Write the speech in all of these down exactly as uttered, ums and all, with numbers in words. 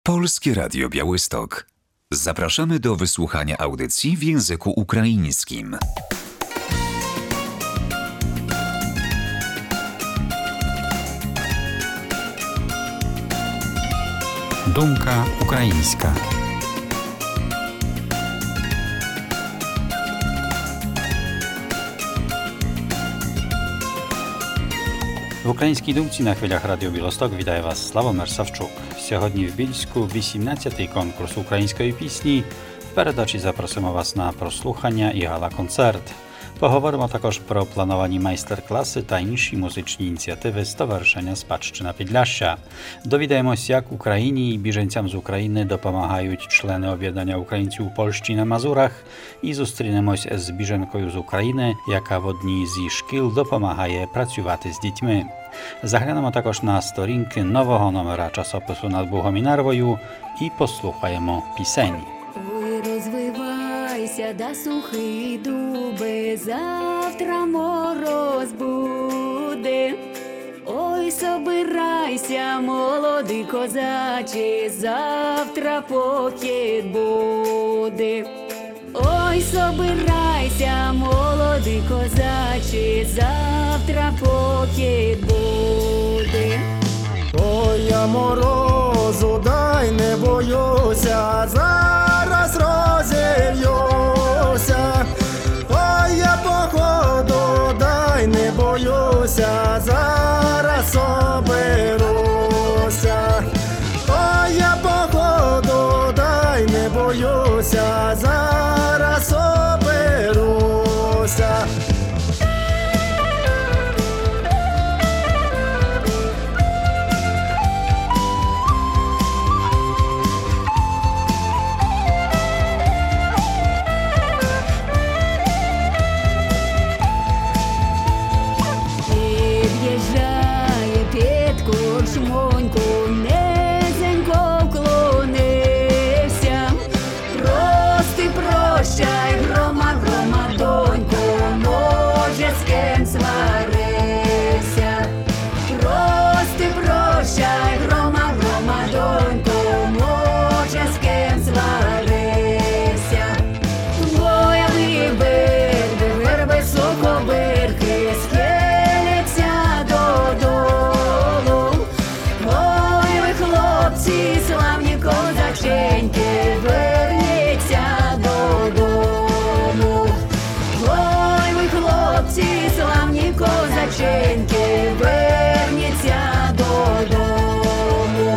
Polskie Radio Białystok. Zapraszamy do wysłuchania audycji w języku ukraińskim. Думка українська. В українській думці на хвилях Радіо Білосток вітає вас Славомир Савчук. Сьогодні в Більську вісімнадцятий конкурс української пісні. В передачі запросимо вас на прослухання і гала-концерт. Поговоримо також про плановані майстер-класи та інші музичні ініціативи Стоwarzyszenia Spадщина Підляшшя. Довідаємось, як Україні і біженцям з України допомагають члени об'єднання українців у Польщі на Мазурах, і зустрінемось з біженкою з України, яка в одній зі шкіл допомагає працювати з дітьми. Заглянемо також на сторінки нового номера часопису «Над Богом і Нарвою» і послухаємо пісень. Розвивайся, да сухі дуби, завтра мороз буде. Ой, собирайся, молодий козаче, завтра похід буде. Ой, собирайся, молодий козаче, завтра похід буде. Ой, я морозу, дай не боюся, зараз розів'юся. Ой, я походу, дай не боюся, зараз оберуся. Ой, я походу, дай не боюся, зараз оберуся. Козаченьки, верніться додому.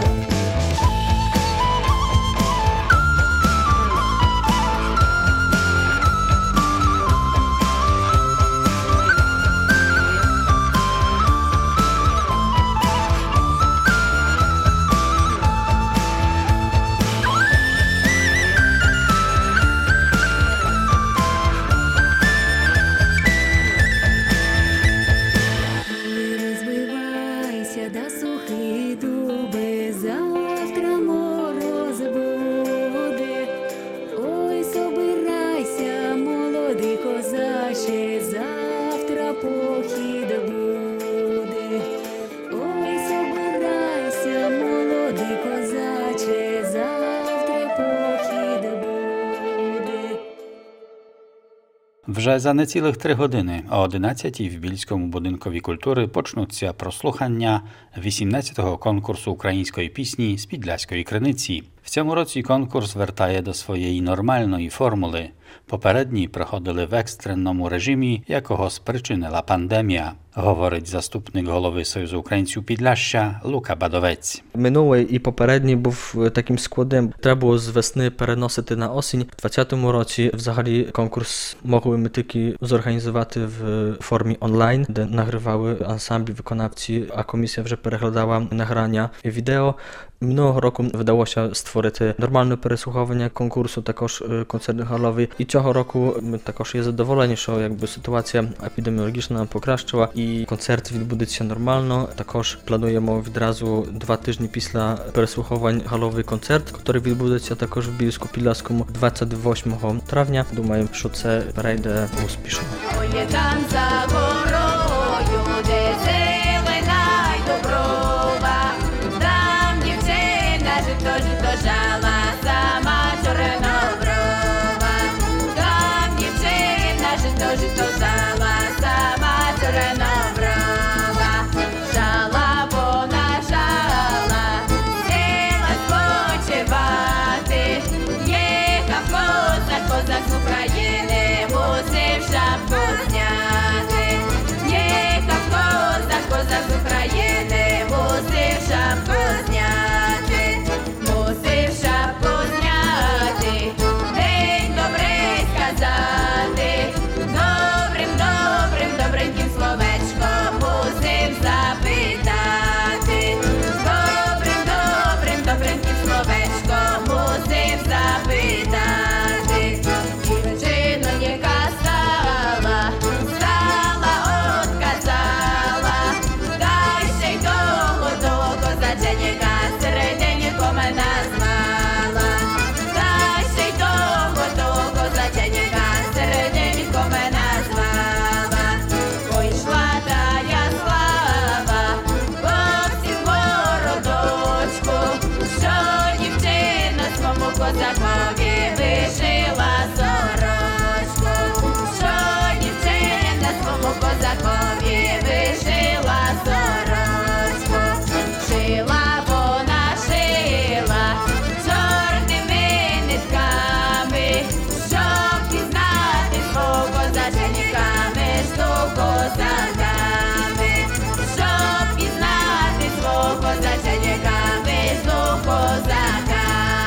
Да сухі дуби, завтра мороз буде. Ой, собирайся, молодий козаче, завтра похід буде. Ой, собирайся, молодий козаче, завтра похід буде. Вже за нецілих три години о одинадцятій в Більському будинкові культури почнуться прослухання вісімнадцятого конкурсу української пісні з Підляської Криниці. В цьому році конкурс вертає до своєї нормальної формули. Попередні проходили в екстреному режимі, якого спричинила пандемія, говорить заступник голови Союзу українців Підляшшя Лука Бадовець. Минулий і попередній був таким складним. Треба було з весни переносити на осінь. У двадцятому році взагалі конкурс могли ми тільки зорганізувати в формі онлайн, де награвали ансамблі, виконавці, а комісія вже переглядала награння відео. Минулого року вдалося створити нормальне переслуховування конкурсу, також концерт галовий. І цього року ми також є задоволені, що якби ситуація епідеміологічна нам покращила і концерт відбудеться нормально. Також плануємо відразу два тижні після переслуховувань галовий концерт, який відбудеться також в Більську-Підляському двадцять восьмого травня. Думаю, що це перейде успішно. Ой, там за горою, де зелена й доброва, там дівчина жито, жито, жала, сама чорноброва. Там дівчина жито, жито жала, сама чорноброва. Жала вона жала, сіла спочивати. Їхав козак, козак з України, мусив шапку зняти. Їхав козак, козак з України, мусив шапку зняти. Мусив шапку зняти, день добрий сказати. Добрим, добрим, добреньким словечком мусив запитати. Добрим, добрим, добреньким словечком мусив запитати. Дівчиноніка стала, стала, отказала. Та ще й того, того козаченіка середенько мене звала. Та ще й того, того козаченіка середенько мене звала. Пойшла тая слава по всім городочку, що дівчина свому козакові вишила сорочку, що дівчина свому козакові вишила сорочку. Шила вона, шила чорними нитками, щоб пізнати свого козаченька між козаками, щоб пізнати свого козаченька між козаками.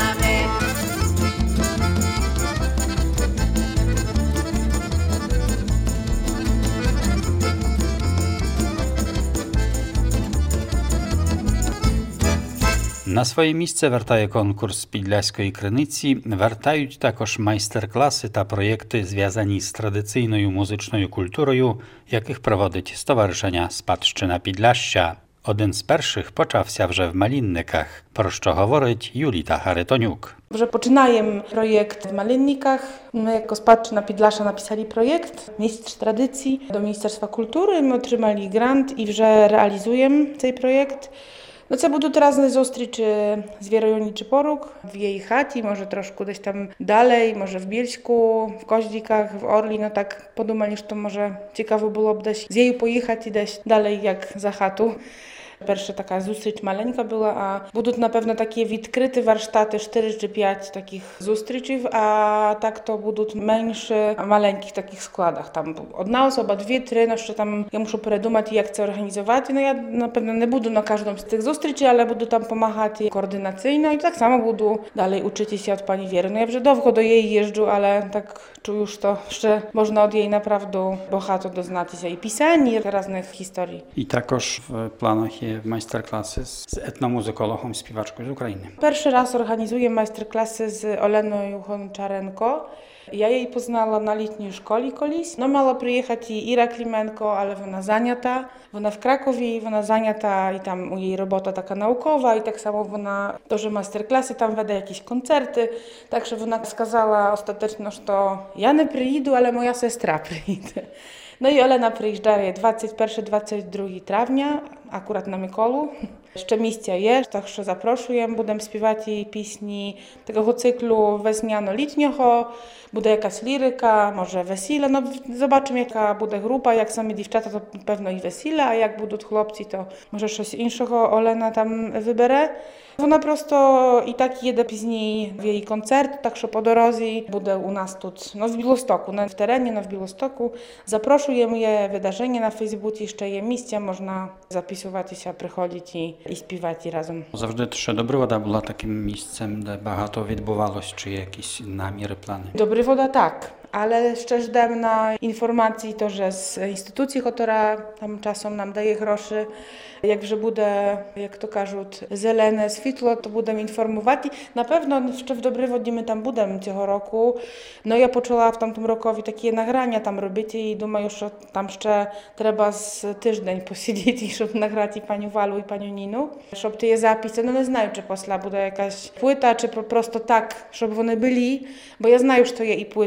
На своє місце вертає конкурс Підляської криниці, вертають також майстер-класи та проєкти, зв'язані з традиційною музичною культурою, яких проводить Стоwarzyszenia Спадщина Підляща. Один з перших почався вже в Малинниках, про що говорить Julita Charytoniuk. Вже починаємо проєкт в Малинниках. Ми, jako Spадщина Підляша, napisali projekt Mistrz Tradycji do Ministerstwa Kultury. Ми отримали грант і вже реалізуємо цей проєкт. No це будуть різні зустрічі з Вірою Нічипорук в її хаті, може трошки десь там далі, може в Більську, в Коździkach, в Орлі. No так подумали, що може цікаво було б десь з нею поїхати десь далі, як за хату. Перша така зустріч маленька була, а будуть, напевно, такі відкриті warsztaty, чотири чи п'ять таких зустрічей, а так то будуть менше, маленьких таких складах. Там одна особа, дві, три, no що там я muszę передумати, як це організувати. No я, напевно, не буду на кожному з цих зустрічей, але буду там допомагати координаційно і так само буду далі вчитися від пані Віри. No ja вже довго до її їжджу, ale tak czuję, że to jeszcze można od jej naprawdę bohato doznatися i pisań, i różnych historii. I також w planach є майстер-класи з етномузикологом, співачкою з України. Перший раз організуję майстер-класи з Оленою Гончаренко. Ja jej poznałam na letniej szkole kiedyś. No miała przyjechać i Ira Klimenko, ale ona zajęta. Ona w Krakowie, ona zajęta i tam u jej robota taka naukowa i tak samo ona тоже майстер-класи, tam wede jakieś koncerty. Także ona skazała ostatecznie, że to ja nie przyjdę, ale moja siostra przyjdzie. No i Olena przyjeżdża dwudziestego pierwszego do dwudziestego drugiego trawnia, akurat na Mykolu. Jeszcze miejsca jest, także zaproszuję. Będę śpiewać jej pieśni tego cyklu wesniano-litniego. Będzie jakaś liryka, może wesile. No zobaczymy, jaka będzie grupa. Jak same dziewczata, to pewno i wesile, a jak będą chłopcy, to może coś innego Olena tam wybere. Ona prosto i tak jedzie później w jej koncert, także po drodze będzie u nas tu, no w Białymstoku, no w terenie, no w Białymstoku. Zapraszujemy je wydarzenie na Facebooku, jeszcze je miejsce, można zapisywać się, przychodzić i, i śpiewać razem. Завжди Добривода була таким місцем, де багато відбувалось, чи якісь наміри, плани? Dobrywoda tak, ale szczerze dam na informacji to, że z instytucji, która tam czasem nam daje groszy, jakże będzie, jak to кажуть, zelene światło, to będę informować. Na pewno jeszcze w Dobrywodzie my tam będziemy tego roku. No ja poczęła w tamtym roku takie nagrania tam robić i думаю, że tam jeszcze trzeba z tydzień posiedzieć, żeby nagrać i panią Walu i panią Ninu, żeby te zapisy, no nie znam, czy posla będzie jakaś płyta, czy po prostu tak, żeby one byli, bo ja znam, że to jest i płyta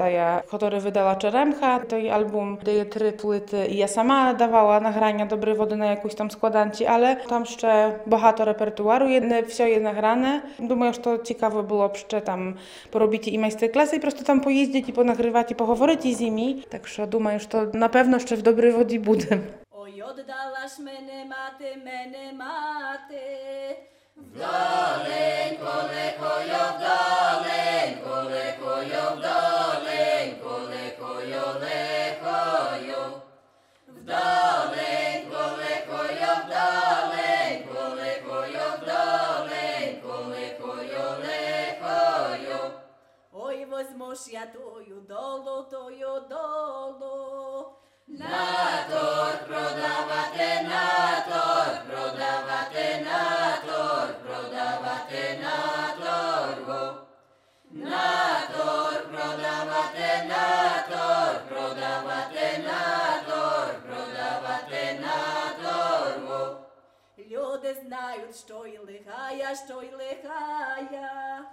свята, я, który wydała Czeremcha, to jej album daje trzy płyty i ja sama dawała nagrania Dobrej Wody na jakąś tam składanci, ale tam jeszcze багато repertuaru, jedne, все є nagrane. Думаю, що цікаво було б ще там поробити і майстер-класи, і просто там поїздити, і понагрівати, і поговорити з ними. Так що думаю, що напевно ще в Добрій Воді будемо. Oj, oddalasz mene maty, mene maty. W Даленько, лекою, даленько, лекою, даленько, лекою, лекою. Вдаленько, лекою, вдаленько, лекою, вдаленько, лекою, лекою. Oj, возьмуш я тою долу, тою долу. На торг продавати, на торг продавати, на торг продавати, на торгу. На торг продавати, на торг продавати, на торг продавати, на торгу. Люди знають, що й лихая, що й лихая.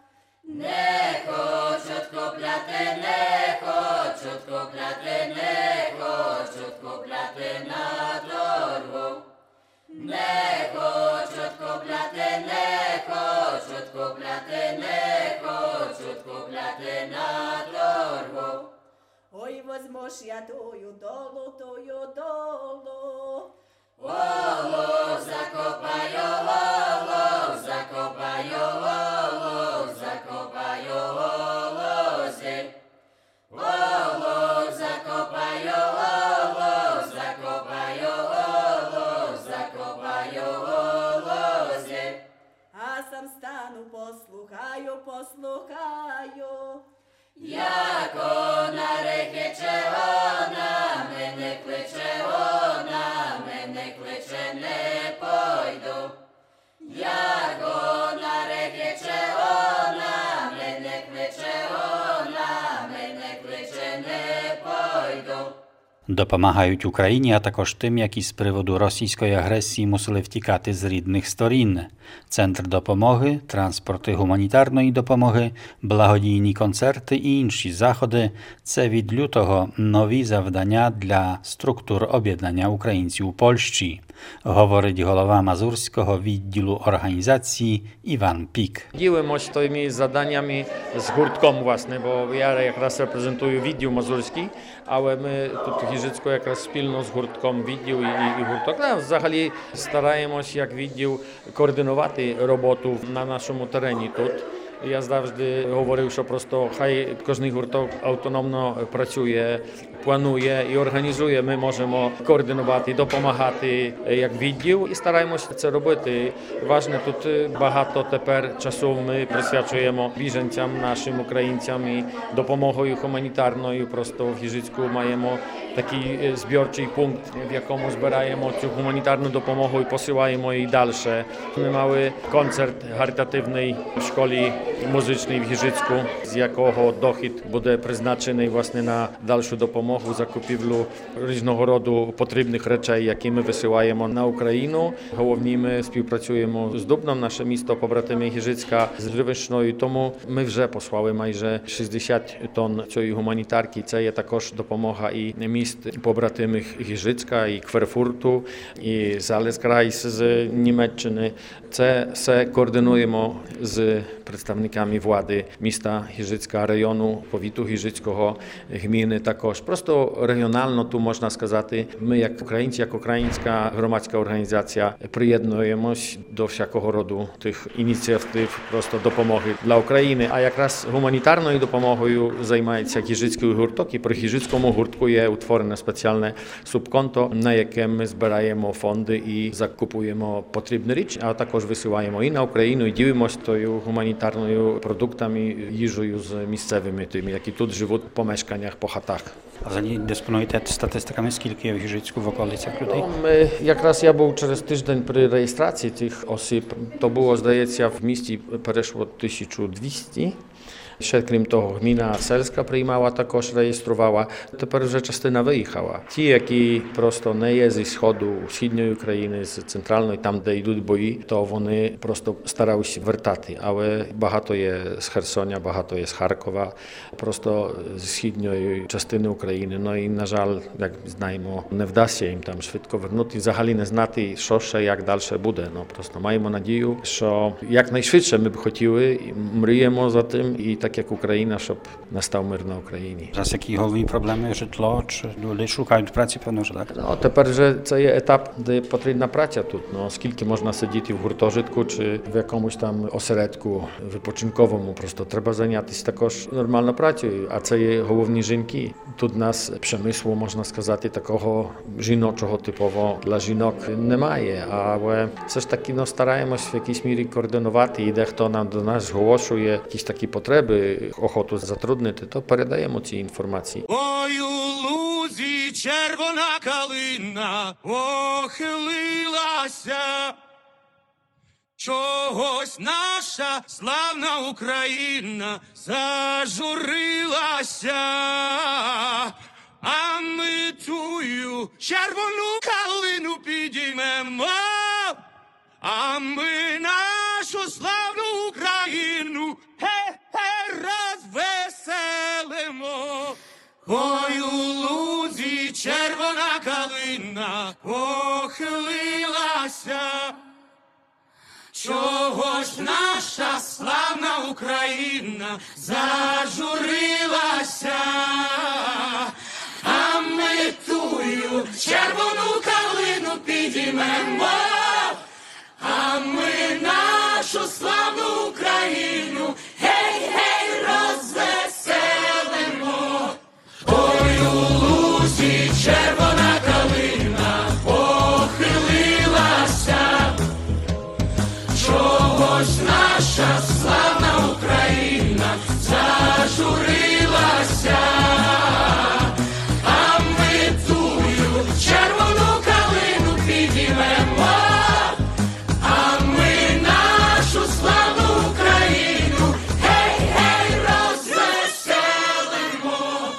Не хочуть купляти, не хочуть купляти, не хочуть купляти на торгу. Не хочуть купляти, не хочуть купляти, не хочуть купляти на торгу. Ой, возьмуш я тою долу, тою долу. Олов закопаю, олов закопаю, олов закопаю, олозі. Олов закопаю, олов закопаю, олов закопаю, олозі. А сам стану, послухаю, послухаю. Як вона рехече, вона мене кличе, вона мене кличе, не пойду. Як вона рехече, вона мене кличе, вона мене кличе, не пойду. Допомагають Україні, а також тим, які з приводу російської агресії мусили втікати з рідних сторін. Центр допомоги, транспорти гуманітарної допомоги, благодійні концерти і інші заходи – це від лютого нові завдання для структур об'єднання українців у Польщі, говорить голова Мазурського відділу організації Іван Pik. Ділимось тими заданнями з гуртком, власне, бо я якраз репрезентую відділ Мазурський, але ми тут в Гіжицьку якраз спільно з гуртком відділ і, і гурток. Да, взагалі стараємось як відділ координувати роботу на нашому терені тут. Я завжди говорив, що просто хай кожен гурток автономно працює, планує і організує. Ми можемо координувати, допомагати як відділ і стараємося це робити. Важне тут багато тепер часу ми присвячуємо біженцям, нашим українцям і допомогою гуманітарною. Просто в Гіжицьку маємо такий збірчий пункт, в якому збираємо цю гуманітарну допомогу і посилаємо її далі. Ми мали концерт харитативний в школі музичний в Гіжицьку, з якого дохід буде призначений власне на дальшу допомогу, закупівлю різного роду потрібних речей, які ми висилаємо на Україну. Головні ми співпрацюємо з Дубном, наше місто побратими Гіжицька, з Живищною, тому ми вже послали майже шістдесят тонн цієї гуманітарки. Це є також допомога і міст побратимих Гіжицька, і Кверфурту, і Залескрайс з Німеччини. Це все координуємо з представниками влади міста Гіжицька, району, повіту Гіжицького, гміни також. Просто регіонально, тут можна сказати, ми як українці, як українська громадська організація приєднуємось до всякого роду тих ініціатив просто допомоги для України. А якраз гуманітарною допомогою займається Гіжицький гурток, і при Гіжицькому гуртку є утворене спеціальне субконто, на яке ми збираємо фонди і закупуємо потрібні речі, а також висилаємо і на Україну, і ділимося тою гуманітарною продуктами, їжею з місцевими тими, які тут живуть по мешканнях, по хатах. Взагалі дисponуєте статистиками, скільки є в Гіжицьку в околицях людей? No, my, якраз я був через тиждень при реєстрації цих осіб. То було, здається, в місті перейшло тисяча двісті. Ще, крім того, гміна сельська приймала, також реєструвала. Тепер вже частина виїхала. Ті, які просто не є зі сходу, східної України, з центральної, там, де йдуть бої, то вони просто старалися вертати. Але багато є з Херсоня, багато є з Харкова, просто з східної частини України. Ну і, на жаль, як знаємо, не вдасться їм там швидко вернути. Взагалі не знати, що ще, як далі буде. Ну, просто маємо надію, що якнайшвидше ми б хотіли, мріємо за тим, і так як Україна, щоб настав мир на Україні. Зараз які головні проблеми? Житло, чи люди шукають праці, певно, що так? Ну, тепер вже це є етап, де потрібна праця тут. Ну, скільки можна сидіти в гуртожитку чи в якомусь там осередку відпочинковому, просто треба зайнятися також нормально працею, а це є головні жінки. Тут у нас przemysłu, можна сказати, такого жіночого типового для жінок немає, але все ж таки ну, стараємось в якійсь мірі координувати, і дехто нам до нас зголошує якісь такі потреби, охоту затруднити, то передаємо ці інформації. Ой, у лузі червона калина похилилася, чогось наша славна Україна зажурилася, а ми тую червону калину підіймемо, а ми нашу славну Україну хе-хе розвеселимо. Ой, у лузі червона калина похилилася, чого ж наша славна Україна зажурилася, а ми тую червону калину підіймемо, а ми нашу славну Україну гей-гей розвеселимо. Ой, у лузі червона калина похилилася, чого ж наша славна Україна зажурилася, а ми тую червону калину підіймемо, а ми нашу славну Україну гей-гей розвеселимо.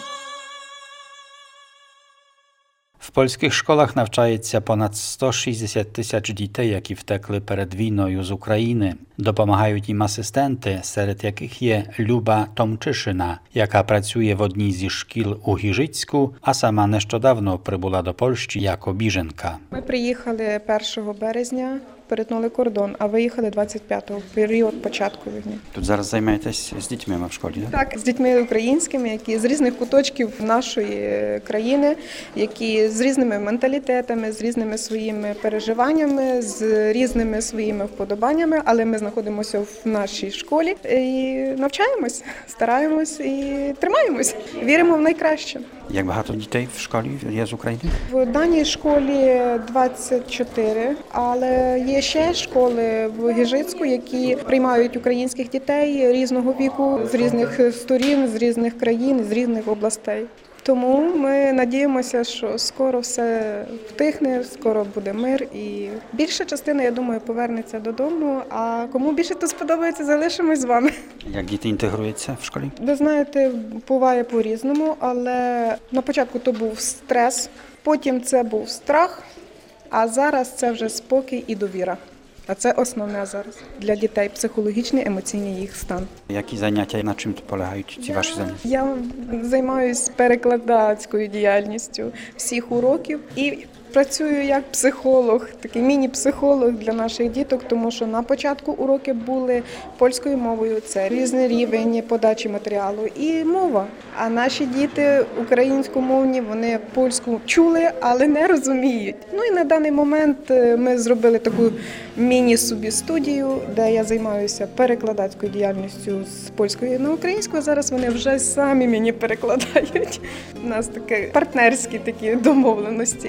W polskich szkołach навчається понад сто шістдесят тисяч дітей, які втекли перед війною з України. Допомагають їм асистенти, серед яких є Люба Tomczyszyn, яка працює в одній зі шкіл у Гіжицьку, а сама нещодавно прибула до Польщі як біженка. Ми приїхали першого березня, перетнули кордон, а виїхали двадцять п'ятого, в період початку війни. Тут зараз займаєтесь з дітьми в школі, так? Так, з дітьми українськими, які з різних куточків нашої країни, які з різними менталітетами, з різними своїми переживаннями, з різними своїми вподобаннями, але ми знаходимося в нашій школі і навчаємось, стараємось і тримаємось. Віримо в найкраще. Jak багато дітей в школі є з України? В даній школі двадцять чотири, але є ще школи в Гіжицьку, які приймають українських дітей різного віку, з різних сторін, з різних країн, з різних областей. Тому ми надіємося, що скоро все втихне, скоро буде мир і більша частина, я думаю, повернеться додому, а кому більше тут сподобається, залишимось з вами. Як діти інтегруються в школі? Ви знаєте, буває по-різному, але на початку то був стрес, потім це був страх, а зараз це вже спокій і довіра. А це основне зараз для дітей – психологічний, емоційний їх стан. Які заняття, на чим полягають ці ваші заняття? Я займаюся перекладацькою діяльністю всіх уроків і працюю як психолог, такий міні-психолог для наших діток, тому що на початку уроки були польською мовою, це різний рівень подачі матеріалу і мова. А наші діти українськомовні, вони польську чули, але не розуміють. Ну і на даний момент ми зробили таку міні-собі студію, де я займаюся перекладацькою діяльністю з польської на українську. Зараз вони вже самі мені перекладають. У нас такі партнерські такі домовленості. Вони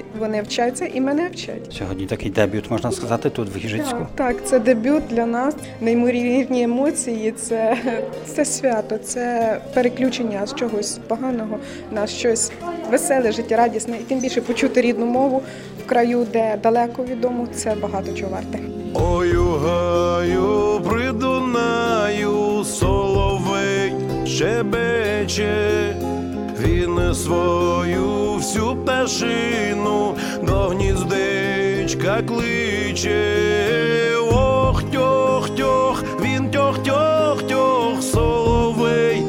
вчаться і мене вчать. Сьогодні такий дебют, можна сказати, тут в Гіжицьку. Так, так, це дебют для нас. Неймовірні емоції, це, це свято, це переключення з чогось поганого на щось веселе, життєрадісне. І тим більше почути рідну мову в краю, де далеко від дому, це багато чого варте. Ой, у гаю при Дунаю соловей щебече, він свою всю пташину до гніздечка кличе. Ох, тьох-тьох, він тьох-тьох-тьох, соловей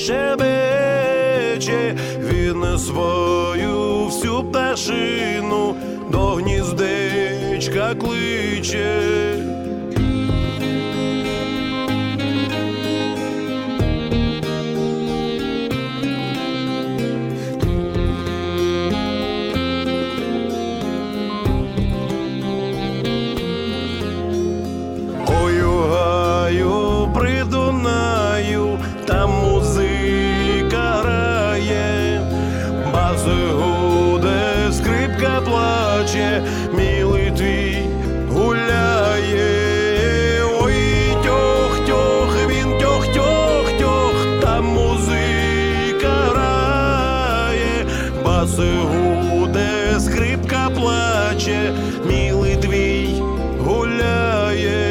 щебече, він свою всю пташину до гніздечка кличе. Ой, у гаю при Дунаю, там музика грає, баси гуде, скрипка плаче, милий твій гуляє. Ой, тьох-тьох, він тьох-тьох-тьох, там музика грає, баси гуде, скрипка плаче, милий твій гуляє.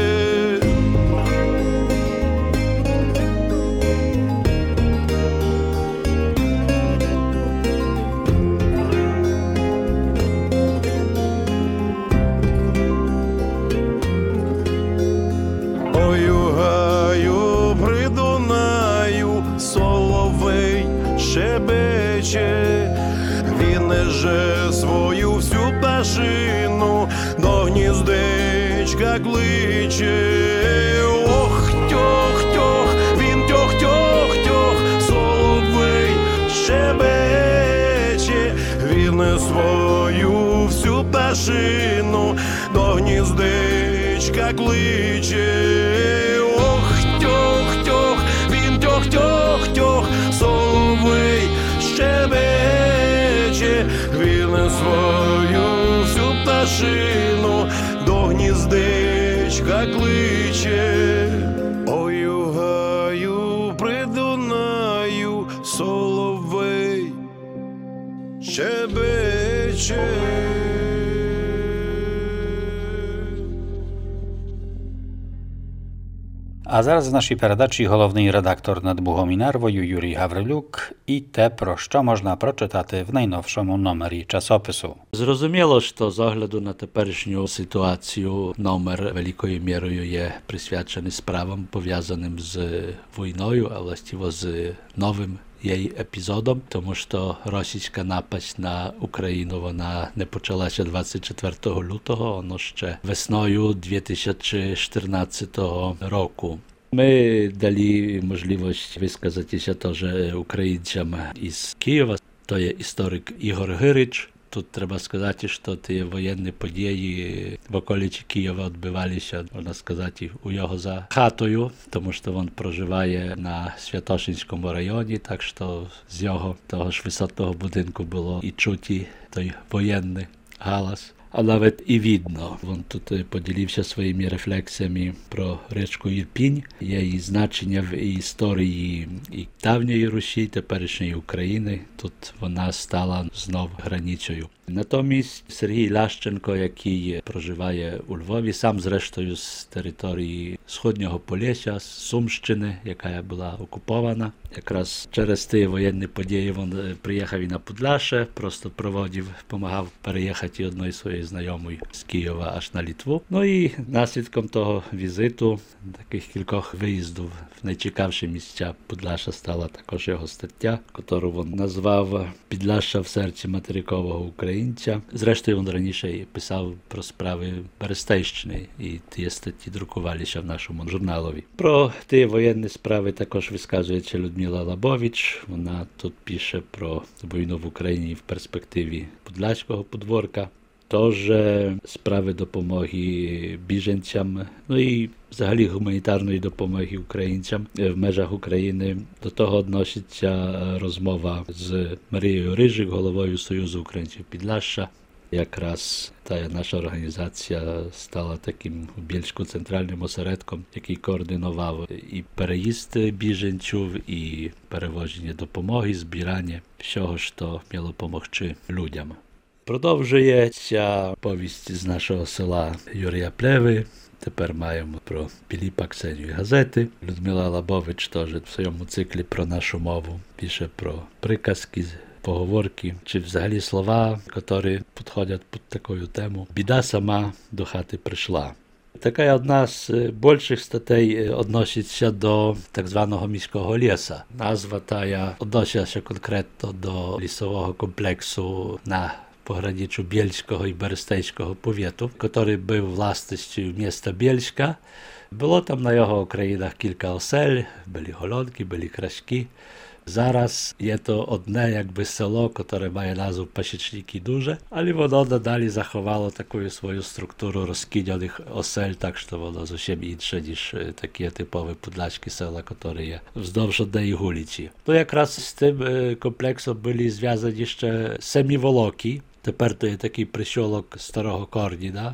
Ой, у гаю при Дунаю соловей щебече, він неже свою всю пташину до гніздечка кличе. Ох, тьох-тьох, він тьох-тьох-тьох, соловей щебече, він свою всю пташину до гніздечка кличе. Ох, тьох-тьох, він тьох-тьох-тьох, соловей щебече, він свою всю пташину до гніздечка кличе. Ой, у гаю при Дунаю соловей щебече. А зараз в нашій передачі головний редактор над Бугом і Нарвою Юрій Гаврилюк і те, про що можна прочитати в найновшому номері часопису. Зрозуміло, що з огляду на теперішню ситуацію номер великою мірою є присвячений справам, пов'язаним з війною, а властиво з новим її епізодом, тому що російська напасть на Україну, вона не почалася двадцять четвертого лютого, воно ще весною дві тисячі чотирнадцятого року. Ми дали можливість висказатися теж українцям із Києва. То є історик Ігор Гирич. Тут треба сказати, що ті воєнні події в околиці Києва відбувалися, можна сказати, у його за хатою, тому що він проживає на Святошинському районі, так що з його того ж висотного будинку було і чути той воєнний галас. А навіть і видно. Він тут поділився своїми рефлексіями про річку Ірпінь, її значення в історії і давньої Русі, теперішньої України. Тут вона стала знов границею. Натомість Сергій Лащенко, який проживає у Львові, сам зрештою з території Східного Полісся, з Сумщини, яка була окупована. Якраз через ті воєнні події він приїхав і на Подляше, просто проводив, допомагав переїхати одної своєї знайомої з Києва аж на Литву. Ну і наслідком того візиту, таких кількох виїздів в найцікавіші місця Подляша стала також його стаття, яку він назвав «Підляшша в серці материкового українця». Зрештою, він раніше і писав про справи Берестейщини, і ті статті друкувалися в нашому журналові. Про ті воєнні справи також висказується Людмила Лабович. Вона тут пише про війну в Україні в перспективі Подляського подворка. Тож справи допомоги біженцям, ну і взагалі гуманітарної допомоги українцям в межах України. До того відноситься розмова з Марією Рижик, головою Союзу українців Підляшша. Якраз та наша організація стала таким у Більську центральним осередком, який координував і переїзд біженців, і перевозення допомоги, збирання всього, що мало допомогти людям. Продовжується повість з нашого села Юрія Плеви. Тепер маємо про Піліпа Ксенію газети. Людмила Лабович теж в своєму циклі про нашу мову пише про приказки, поговорки, чи взагалі слова, які підходять під таку тему. Біда сама до хати прийшла. Така одна з більших статей відноситься до так званого міського ліса. Назва та відноситься конкретно до лісового комплексу на пограничу Bielskiego i Berestejskiego powiatów, który był własnością miasta Bielska. Było tam na jego okręginach kilka osel, byli holonki, byli kraśki. Зараз є то одне якби село, яке має назву Пасічники Duże, але воно надалі заховало таку свою структуру розкидяних осель, так що воно зовсім інше, ніж такі типові подляцькі села, які є вздовж однієї вулиці. Ну якраз з тим комплексом були зв'язані ще Семіволоки, тепер то є такий присілок Старого Корніна.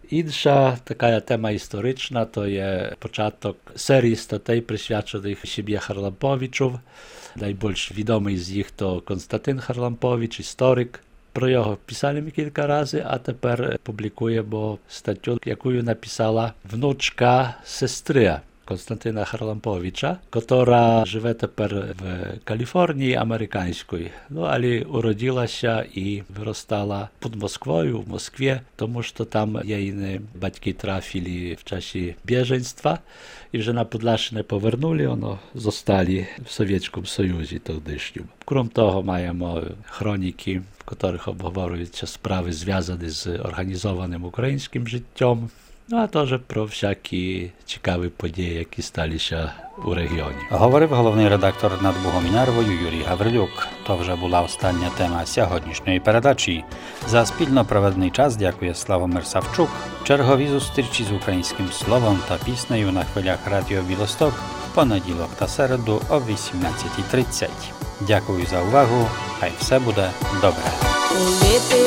Інша така тема історична, то є початок серії статей, присвячених сім'ї Харламповичів. Найбільш відомий з їх то Константин Харлампович, історик. Про його писали ми кілька разів, а тепер публікуємо статтю, яку написала внучка сестри Konstantyna Harlampovicza, która żyje teraz w Kalifornii amerykańskiej, no ale urodziła się i wyrastała pod Moskwą, w Moskwie, ponieważ tam jej батьки trafili w czasie bieżeństwa i że na Podlaszynę powernuli, ono zostali w Sowieckim Sojuzie тогдашнім. Крім того, маємо хроніки, в których обговорюються справи, зв'язані з організованим українським життям, ну а теж про всякі цікаві події, які сталися у регіоні. Говорив головний редактор над Бугомінарвою Юрій Гаврилюк. То вже була остання тема сьогоднішньої передачі. За спільно проведений час дякує Славомир Савчук. Чергові зустрічі з українським словом та піснею на хвилях Радіо Білосток в понеділок та середу о вісімнадцятій тридцять. Дякую за увагу. Хай все буде добре.